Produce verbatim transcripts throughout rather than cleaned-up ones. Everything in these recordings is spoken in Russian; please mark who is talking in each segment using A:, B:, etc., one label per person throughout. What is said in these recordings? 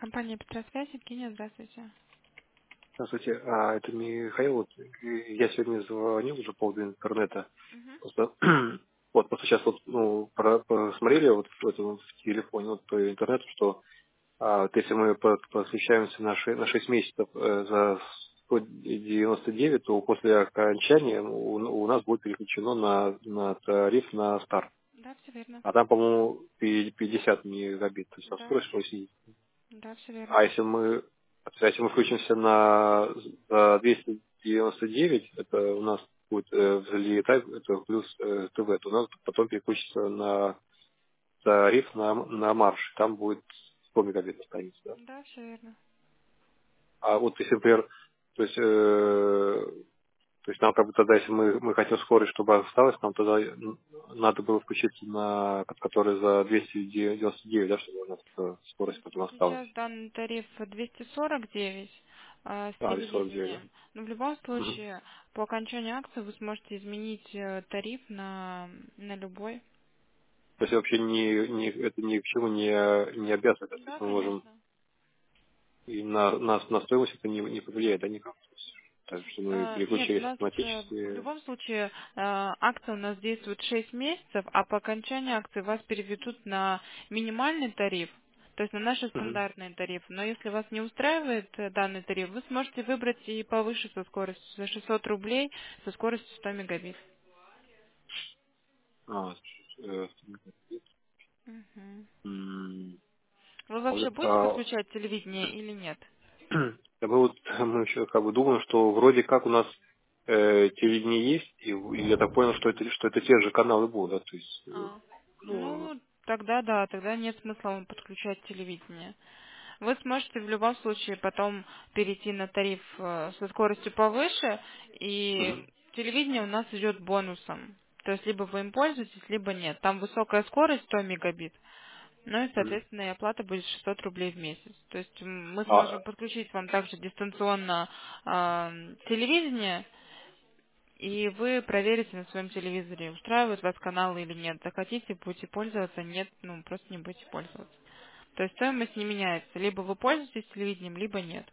A: Компания Петросвязь, Евгения, здравствуйте.
B: Здравствуйте, а, это Михаил. Вот, и я сегодня звонил уже по поводу интернета.
A: Мгм.
B: Просто, вот просто сейчас вот, ну, про- посмотрели вот в этом в телефоне, вот по интернету, что а, вот если мы по- подключаемся на, ше- на шесть месяцев э, за сто девяносто девять, то после окончания у, у нас будет переключено на, на тариф на старт.
A: Да, все верно.
B: А там, по-моему, пи- пятьдесят мегабит, то есть там
A: Да,
B: скорость восемьдесят.
A: да, все верно.
B: А если мы, а если мы включимся на за двести девяносто девять, это у нас будет э, взлетать, это плюс э, ТВ, то у нас потом переключится на тариф на, на марш, там будет сто мегабит останется, да.
A: Да, все верно.
B: А вот если, например, то есть, э, то есть нам как бы тогда, если мы, мы хотим скорость, чтобы осталось, нам тогда н- надо было включиться на ко- который за двести девяносто девять, да, чтобы у нас э, скорость потом
A: Просто
B: осталась.
A: сейчас данный тариф двести сорок девять а, с
B: А, двести сорок девять, да.
A: телевидением. Но в любом
B: Мгм.
A: случае, по окончанию акции вы сможете изменить э, тариф на, на любой.
B: То есть вообще ни, ни, это ни к чему не, не обязывает. То
A: Да,
B: есть мы можем
A: конечно.
B: и на, на, на стоимость это не, не повлияет, да, никак. То есть, так что мы
A: А, нет, у
B: переключились
A: нас э, в
B: автоматически.
A: любом случае э, акция у нас действует шесть месяцев, а по окончании акции вас переведут на минимальный тариф, то есть на наши
B: Мгм.
A: стандартные тарифы. Но если вас не устраивает э, данный тариф, вы сможете выбрать и повыше со скоростью, за шестьсот рублей, со скоростью сто мегабит.
B: А, э,
A: Мгм.
B: м,
A: Вы
B: а
A: вообще
B: вот,
A: будете
B: а,
A: подключать телевидение или нет?
B: да мы вот мы еще как бы думаем, что вроде как у нас э, телевидение есть, и, и я так понял, что это что это те же каналы будут, да, то есть э,
A: А.
B: ну,
A: Ну, тогда да, тогда нет смысла вам подключать телевидение. Вы сможете в любом случае потом перейти на тариф э, со скоростью повыше, и
B: мгм,
A: телевидение у нас идет бонусом. То есть либо вы им пользуетесь, либо нет. Там высокая скорость сто мегабит, ну и,
B: мгм.
A: соответственно, и оплата будет шестьсот рублей в месяц. То есть м, мы
B: А,
A: сможем подключить вам также дистанционно э, телевидение, и вы проверите на своем телевизоре, устраивают вас каналы или нет. Захотите, будете пользоваться, нет, ну просто не будете пользоваться. То есть стоимость не меняется. Либо вы пользуетесь телевидением, либо нет.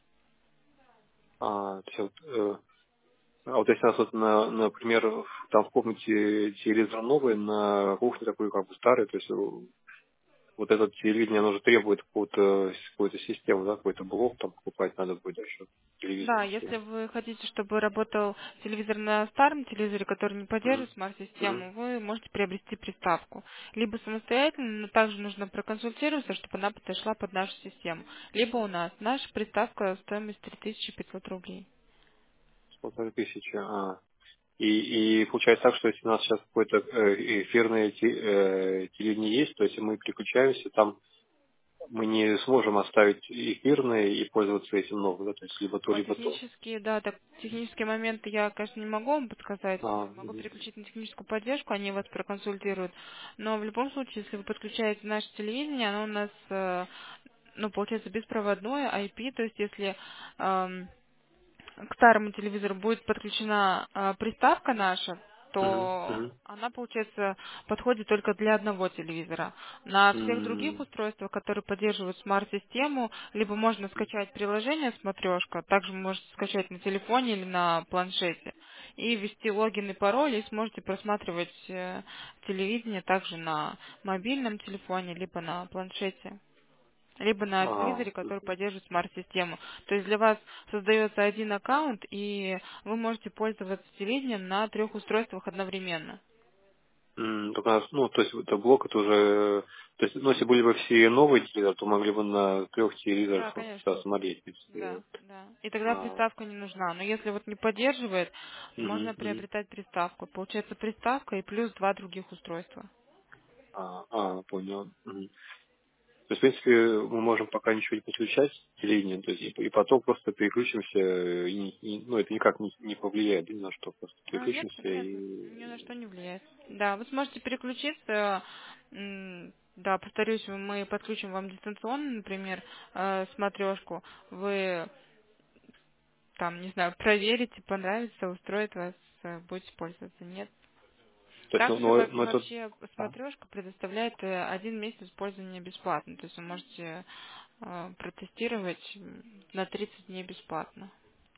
B: а, то есть вот, э, А вот если у нас вот, на, например, в- там в комнате телевизор новый, на кухне такой как бы старый, то есть э, вот этот телевидение, оно же требует какую-то какую-то систему, да, какой-то блок там покупать надо будет еще телевизор.
A: Да, если вы хотите, чтобы работал телевизор на старом телевизоре, который не
B: Мгм.
A: поддерживает
B: Мгм.
A: смарт-систему, вы можете приобрести приставку. Либо самостоятельно, но также нужно проконсультироваться, чтобы она подошла под нашу систему. Либо у нас. Наша приставка стоимость три тысячи пятьсот рублей.
B: Полторы тысячи. А. И, и получается так, что если у нас сейчас какое-то э, эфирное те- э, телевидение есть, то если мы переключаемся, там мы не сможем оставить эфирное и пользоваться этим новым, да, то есть либо то,
A: Ой,
B: либо то.
A: технические, да, так, технические моменты я, конечно, не могу вам подсказать.
B: А,
A: Могу
B: мгм.
A: переключить на техническую поддержку, они вас проконсультируют. Но в любом случае, если вы подключаете наше телевидение, оно у нас, э, ну, получается, беспроводное, ай пи, то есть если эм, к старому телевизору будет подключена э, приставка наша,
B: Мгм.
A: то
B: Мгм.
A: она, получается, подходит только для одного телевизора. На всех других
B: М.
A: устройствах, которые поддерживают смарт-систему, либо можно скачать приложение «Смотрешка», также вы можете скачать на телефоне или на планшете, и ввести логин и пароль, и сможете просматривать э, телевидение также на мобильном телефоне, либо на планшете, либо на
B: А,
A: телевизоре, который поддерживает смарт-систему. То есть для вас создается один аккаунт, и вы можете пользоваться телевидением на трех устройствах одновременно.
B: м, только, нас- ну, то есть это блок, это уже, то есть, ну, если были бы все новые телевизоры, то могли бы на трех телевизорах
A: Да,
B: вот,
A: конечно.
B: да, смотреть. То есть, э,
A: Да, да. И тогда
B: а,
A: приставка не нужна. Но если вот не поддерживает,
B: мгм,
A: можно
B: мгм.
A: приобретать приставку. Получается приставка и плюс два других устройства.
B: А, а, понял. Мгм. То есть, в принципе, мы можем пока ничего не подключать телевидение, то есть, и, и потом просто переключимся, э, и, и, ну, это никак не, не повлияет ни на что, просто
A: А, нет,
B: переключимся
A: нет, ни на
B: и...
A: что не влияет. Да, вы сможете переключиться. м, Да, повторюсь, мы подключим вам дистанционно, например, э, смотрешку. Вы там, не знаю, проверите, понравится, устроит вас, э, будете пользоваться. Нет.
B: То есть, ну,
A: Также
B: ну,
A: во-
B: ну, это...
A: вообще смотрешка предоставляет э, один месяц использования бесплатно. То есть вы можете э, протестировать м, на тридцать дней бесплатно.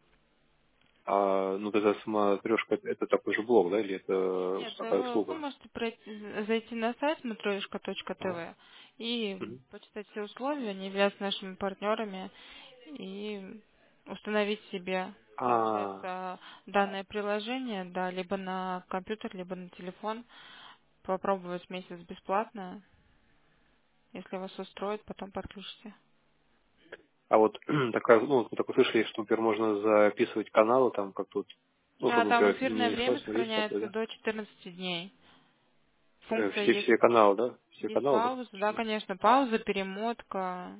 B: А, ну, тогда сама трешка, это, это такой же блог, да, или это
A: Нет,
B: такая
A: э, вы
B: услуга?
A: можете пройти- зайти на сайт смотровишка точка
B: Ага.
A: тв и
B: Мгм.
A: почитать все условия, они являются нашими партнерами, и установить себе,
B: А,
A: получается, данное приложение, да, либо на компьютер, либо на телефон, попробовать месяц бесплатно, если вас устроит, потом подключите.
B: а вот такая, ну, мы такое слышали, что, например, можно записывать каналы, там, как тут, ну,
A: Да,
B: чтобы,
A: там
B: например,
A: эфирное
B: не
A: время
B: смотреть такое,
A: сохраняется
B: да?
A: до четырнадцати дней.
B: Э,
A: Функция
B: Все,
A: есть,
B: все каналы, да? Все
A: есть
B: каналы, да?
A: пауза, да, конечно, пауза, перемотка.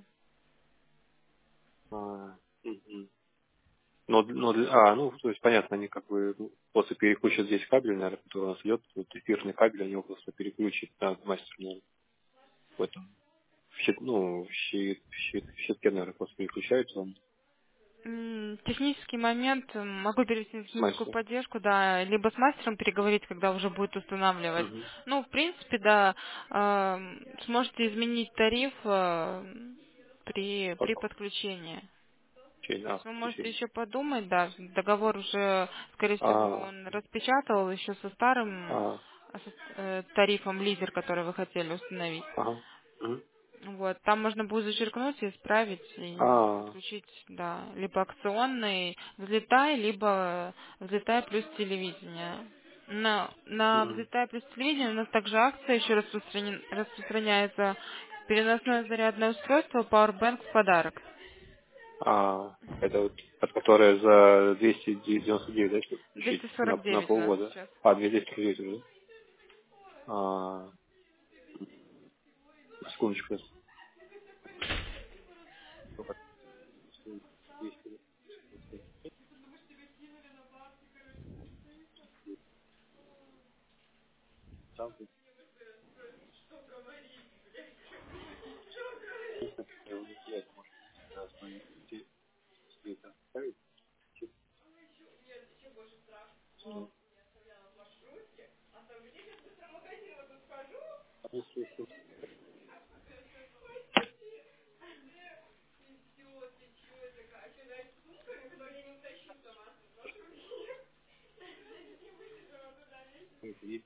B: А, мгм. Но, но, для- а, ну, то есть, понятно, они как бы ну, после переключат здесь кабель, наверное, который у нас идет, вот эфирный кабель, они его просто переключат на мастер, наверное, в этом, в щит, ну, в щит, в щит, в щитке, наверное, просто переключается он
A: М, Технический момент, м, могу перевести на
B: с
A: техническую
B: мастером.
A: поддержку, да, либо с мастером переговорить, когда уже будет устанавливать.
B: Угу.
A: Ну, в принципе, да, эм, сможете изменить тариф э, при, при
B: Потом.
A: подключении.
B: Через,
A: То
B: а,
A: есть
B: в
A: вы можете
B: подключение.
A: еще подумать, да, договор уже, скорее всего,
B: А,
A: он распечатал еще со старым
B: а,
A: э, со- э, тарифом лидер, который вы хотели установить.
B: ага. Мгм.
A: Вот, там можно будет зачеркнуть и исправить, и
B: А,
A: подключить, да, либо акционный взлетай, либо взлетай плюс телевидение. На, на
B: мгм.
A: взлетай плюс телевидение у нас также акция еще распространен- распространяется переносное зарядное устройство Powerbank в подарок.
B: а, это вот, от которой за двести девяносто девять, да, если
A: двести
B: включить на,
A: сорок
B: на
A: девять у нас
B: полгода?
A: сейчас.
B: А, двести тридцать девять уже, да? А, секундочку. Сколько? двести. Там, э, у них есть, может, да, свои те- те- это ставить. Ну, а если если это есть.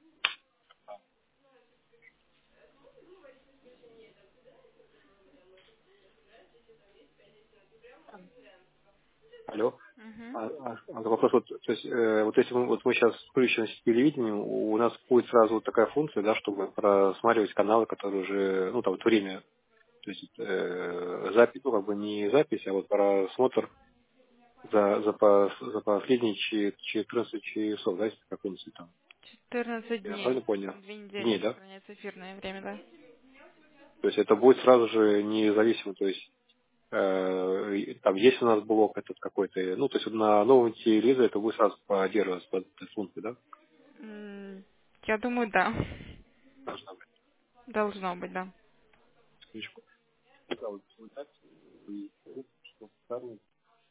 B: Алло.
A: Мгм.
B: А, а- а вопрос, вот, то есть, э, вот если мы, вот мы сейчас включены с телевидением, у нас будет сразу вот такая функция, да, чтобы просматривать каналы, которые уже, ну, там, вот время, то есть, э, запись, ну, как бы не запись, а вот просмотр за, за, пос- за последние че- четырнадцать часов, да, если такая функция там.
A: четырнадцать
B: Я
A: дней.
B: правильно понял?
A: Две недели
B: Дней, да?
A: сохраняется эфирное время, да.
B: То есть это будет сразу же независимо, то есть э, и там есть у нас блок этот какой-то, ну, то есть вот на новом телевизоре это будет сразу поддерживаться под этой функцией, да?
A: М, Я думаю, да.
B: Должна быть.
A: Должно быть, да.
B: Секундочку. Да, вот вот так, и, что старый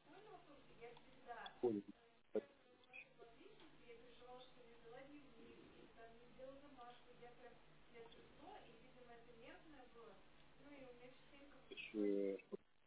B: ходит. Еще,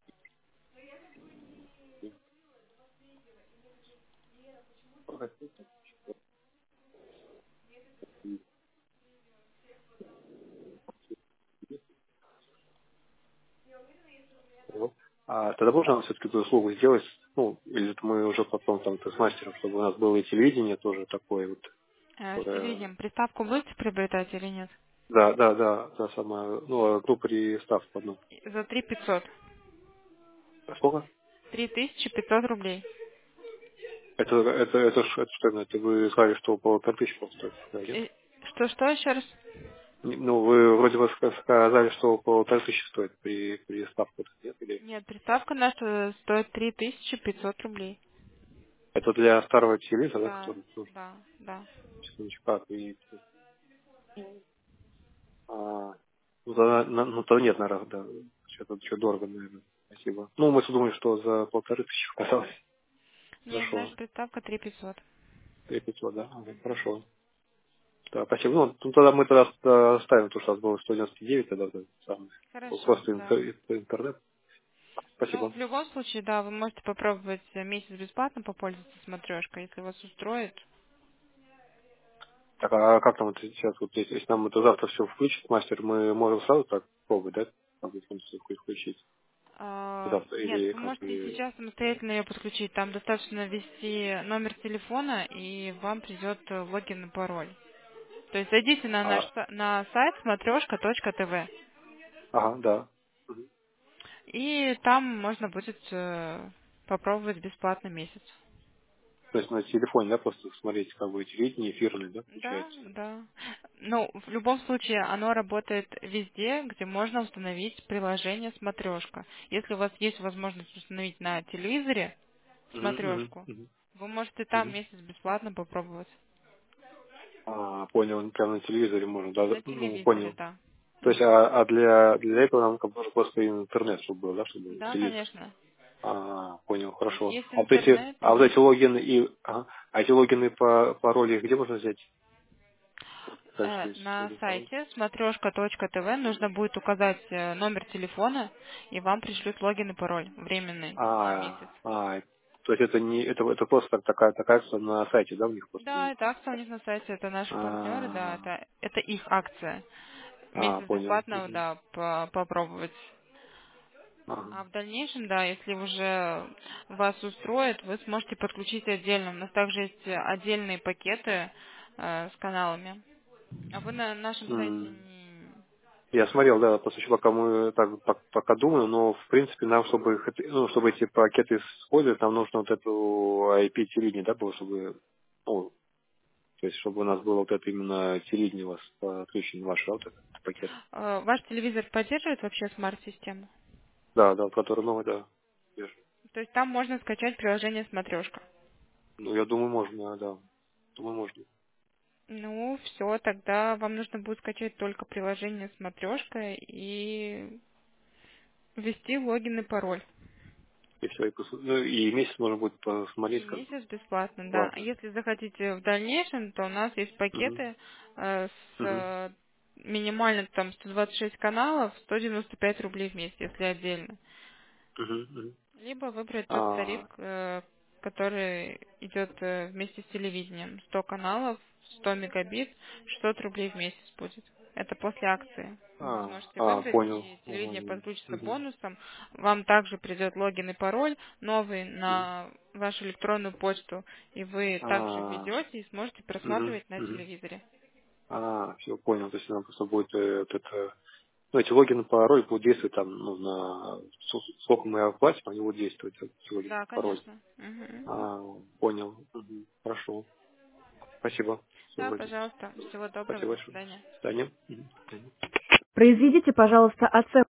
B: вот. А тогда можно все-таки эту услугу сделать, ну, или это мы уже потом там с мастером, чтобы у нас было и телевидение тоже такое вот,
A: Э, С
B: которое.
A: телевидением приставку будете приобретать или нет?
B: Да, да, да, та самая, ну, одну приставку одну.
A: За три пятьсот.
B: А сколько?
A: Три тысячи пятьсот рублей.
B: Это, это, это, ш- это что, именно? Это вы сказали, что по полторы тысячи стоит, да, нет?
A: Э, Что, что еще раз?
B: Не- Ну, вы вроде бы ска- сказали, что по полторы тысячи стоит при, при ставке, нет? Или
A: Нет, приставка наша стоит три тысячи пятьсот рублей.
B: это для старого телевизора, да,
A: Да,
B: который, ну,
A: да, да.
B: секундочку, как, и, а, ну, тогда, на- ну, то нет, наверное, да, что-то еще дорого, наверное, спасибо. Ну, мы думали, что за полторы тысячи оказалось.
A: Нет,
B: Хорошо,
A: наша приставка три пятьсот.
B: три пятьсот, да, ага, хорошо. Да, спасибо. Ну, ну, тогда мы тогда ста- ставим то, что у нас было сто девяносто девять, тогда вот самый.
A: Хорошо,
B: Просто
A: да.
B: интер- интернет.
A: Ну,
B: Спасибо.
A: в любом случае, да, вы можете попробовать э, месяц бесплатно попользоваться смотрешкой, если вас устроит.
B: Так, а как там вот сейчас, вот если, если нам это завтра все включит, мастер, мы можем сразу так пробовать, да? Как бы функцию вклю- включить
A: А,
B: завтра
A: нет,
B: или
A: вы
B: как
A: можете и
B: бы...
A: сейчас самостоятельно ее подключить. Там достаточно ввести номер телефона, и вам придет э, логин и пароль. То есть зайдите на наш
B: А,
A: са- на сайт смотрешка точка тв,
B: ага, да. Мгм.
A: и там можно будет э, попробовать бесплатно месяц.
B: То есть на телефоне, да, просто смотреть как бы телевидение эфирное, да,
A: Да,
B: получается?
A: да. Ну, в любом случае, оно работает везде, где можно установить приложение «Смотрешка». Если у вас есть возможность установить на телевизоре
B: Мгм, мгм,
A: «Смотрешку»,
B: мгм,
A: вы можете там
B: мгм.
A: месяц бесплатно попробовать.
B: А, понял, ну, прямо на телевизоре можно, да, да,
A: На
B: ну,
A: телевизоре,
B: понял.
A: да.
B: То есть,
A: Мгм.
B: а, а для, для этого нам как бы нужно просто интернет, чтобы был, да, чтобы
A: Да,
B: телевизор.
A: конечно.
B: А, понял,
A: То есть
B: хорошо.
A: есть
B: А вот эти,
A: интернет
B: а вот
A: и
B: эти логины и, ага, а эти логины по пароли где можно взять? Вот дальше
A: э,
B: есть
A: на
B: логин, пароль.
A: сайте смотрешка точка тв нужно будет указать э, номер телефона, и вам пришлют логин и пароль временный на месяц.
B: А, а, то есть это не, это, это просто так- такая, такая акция на сайте, да, у них просто
A: Да,
B: будет?
A: это акция у них на сайте, это наши партнеры, да,
B: А,
A: это, это их акция.
B: а,
A: Месяц
B: понял.
A: бесплатно,
B: Мгм.
A: да, по- попробовать.
B: Ага.
A: А в дальнейшем, да, если уже вас устроит, вы сможете подключить отдельно. У нас также есть отдельные пакеты э, с каналами. А вы на нашем сайте
B: М.
A: не...
B: Я смотрел, да, просто еще пока мы так пок- пока думаю, но в принципе нам, чтобы их это- ну, чтобы эти пакеты использовать, нам нужно вот эту ай пи телевидение, да, было, чтобы, ну, то есть чтобы у нас было вот это именно телевидение у вас подключено, ваш вот этот пакет.
A: Э, Ваш телевизор поддерживает вообще смарт-систему?
B: Да, да, который новый, да. Вижу.
A: То есть там можно скачать приложение «Смотрешка».
B: Ну, я думаю, можно, да. Думаю, можно.
A: Ну, все, тогда вам нужно будет скачать только приложение «Смотрешка» и ввести логин и пароль.
B: И все, и, пос- ну, и месяц можно будет посмотреть,
A: И
B: как бы.
A: месяц бесплатно, да. А
B: Ладно.
A: если захотите в дальнейшем, то у нас есть
B: Угу.
A: пакеты э, с
B: Угу.
A: э, минимально там сто двадцать шесть каналов, сто девяносто пять рублей в месяц, если отдельно.
B: Угу.
A: Либо выбрать тот тариф,
B: А,
A: э, который идет э, вместе с телевидением. сто каналов, сто мегабит, шестьсот рублей в месяц будет. Это после акции. Вы
B: а,
A: сможете
B: а,
A: выбрать,
B: понял.
A: и телевидение
B: Угу.
A: подключится
B: Угу.
A: бонусом. Вам также придет логин и пароль новый на вашу электронную почту, и вы также
B: А,
A: введете и сможете
B: угу.
A: просматривать на
B: Угу.
A: телевизоре.
B: А, все, понял. То есть нам просто будет э, вот это... Ну, эти логины пароль будут действовать там, ну, на... с- Сколько мы оплатим, они будут действовать, эти логины
A: Да,
B: пароль.
A: конечно. Мгм.
B: А, понял. Мгм. Хорошо. Спасибо. Все
A: Да,
B: вроде.
A: пожалуйста. Всего доброго.
B: Спасибо
A: До
B: большое.
A: свидания.
B: До свидания. Мгм. До свидания.
C: Произведите, пожалуйста, оценку